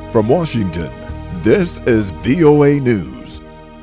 From Washington, this is VOA News.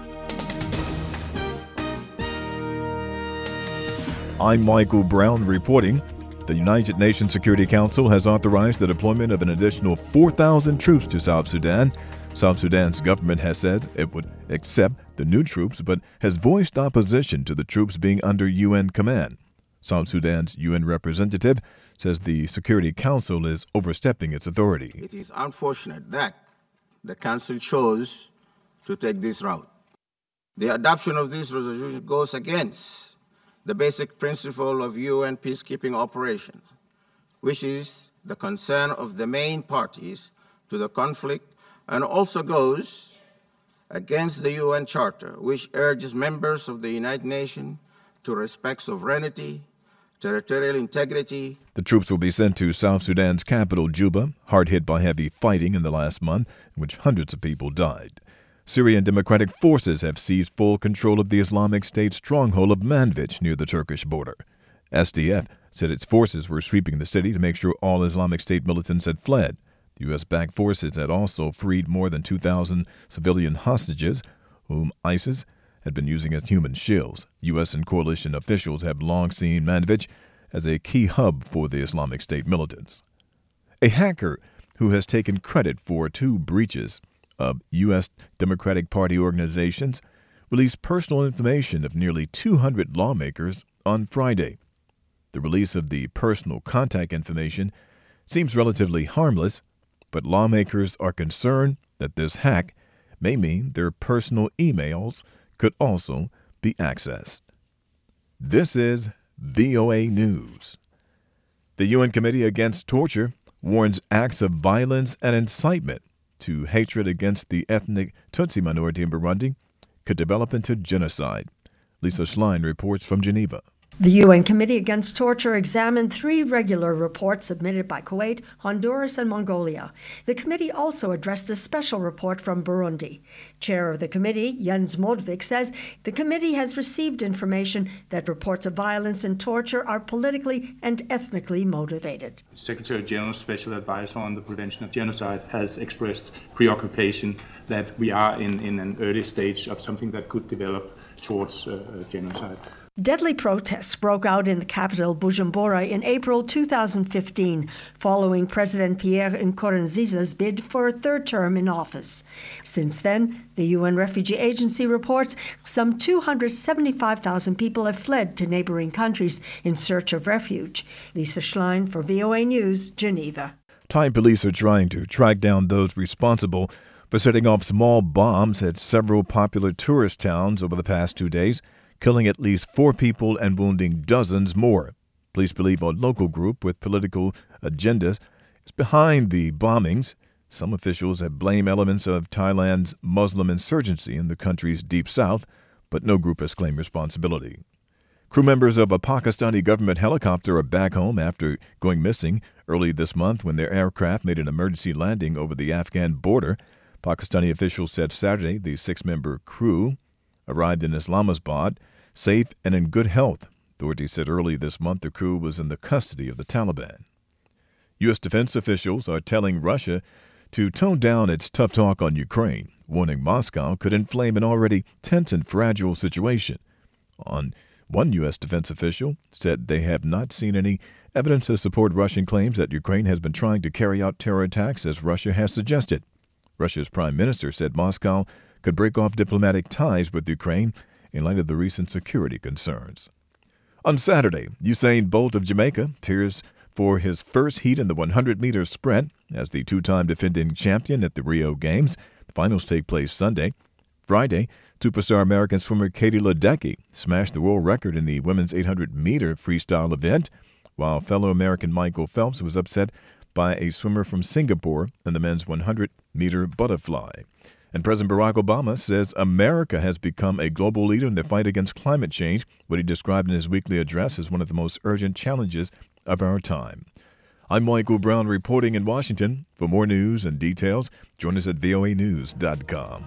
I'm Michael Brown reporting. The United Nations Security Council has authorized the deployment of an additional 4,000 troops to South Sudan. South Sudan's government has said it would accept the new troops, but has voiced opposition to the troops being under UN command. South Sudan's UN representative says the Security Council is overstepping its authority. It is unfortunate that the Council chose to take this route. The adoption of this resolution goes against the basic principle of UN peacekeeping operations, which is the concern of the main parties to the conflict, and also goes against the UN Charter, which urges members of the United Nations to respect sovereignty, territorial integrity. The troops will be sent to South Sudan's capital, Juba, hard hit by heavy fighting in the last month, in which hundreds of people died. Syrian Democratic Forces have seized full control of the Islamic State stronghold of Manbij near the Turkish border. SDF said its forces were sweeping the city to make sure all Islamic State militants had fled. The U.S.-backed forces had also freed more than 2,000 civilian hostages, whom ISIS had been using as human shields. U.S. and coalition officials have long seen Manbij as a key hub for the Islamic State militants. A hacker who has taken credit for 2 breaches of U.S. Democratic Party organizations released personal information of nearly 200 lawmakers on Friday. The release of the personal contact information seems relatively harmless, but lawmakers are concerned that this hack may mean their personal emails could also be accessed. This is VOA News. The UN Committee Against Torture warns acts of violence and incitement to hatred against the ethnic Tutsi minority in Burundi could develop into genocide. Lisa Schlein reports from Geneva. The UN Committee Against Torture examined 3 regular reports submitted by Kuwait, Honduras, and Mongolia. The committee also addressed a special report from Burundi. Chair of the committee, Jens Modvik, says the committee has received information that reports of violence and torture are politically and ethnically motivated. Secretary General's Special Advisor on the Prevention of Genocide has expressed preoccupation that we are in an early stage of something that could develop towards genocide. Deadly protests broke out in the capital, Bujumbura, in April 2015, following President Pierre Nkurunziza's bid for a 3rd term in office. Since then, the UN Refugee Agency reports some 275,000 people have fled to neighboring countries in search of refuge. Lisa Schlein for VOA News, Geneva. Thai police are trying to track down those responsible for setting off small bombs at several popular tourist towns over the past 2 days, killing at least 4 people and wounding dozens more. Police believe a local group with political agendas is behind the bombings. Some officials have blamed elements of Thailand's Muslim insurgency in the country's deep south, but no group has claimed responsibility. Crew members of a Pakistani government helicopter are back home after going missing early this month when their aircraft made an emergency landing over the Afghan border. Pakistani officials said Saturday the 6-member crew arrived in Islamabad, safe and in good health. Authorities said early this month the crew was in the custody of the Taliban. U.S. defense officials are telling Russia to tone down its tough talk on Ukraine, warning Moscow could inflame an already tense and fragile situation. One U.S. defense official said they have not seen any evidence to support Russian claims that Ukraine has been trying to carry out terror attacks as Russia has suggested. Russia's prime minister said Moscow could break off diplomatic ties with Ukraine in light of the recent security concerns. On Saturday, Usain Bolt of Jamaica appears for his first heat in the 100-meter sprint as the 2-time defending champion at the Rio Games. The finals take place Sunday. Friday, superstar American swimmer Katie Ledecky smashed the world record in the women's 800-meter freestyle event, while fellow American Michael Phelps was upset by a swimmer from Singapore in the men's 100-meter butterfly. And President Barack Obama says America has become a global leader in the fight against climate change, what he described in his weekly address as one of the most urgent challenges of our time. I'm Michael Brown reporting in Washington. For more news and details, join us at voanews.com.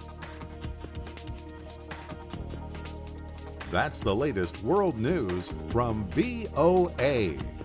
That's the latest world news from VOA.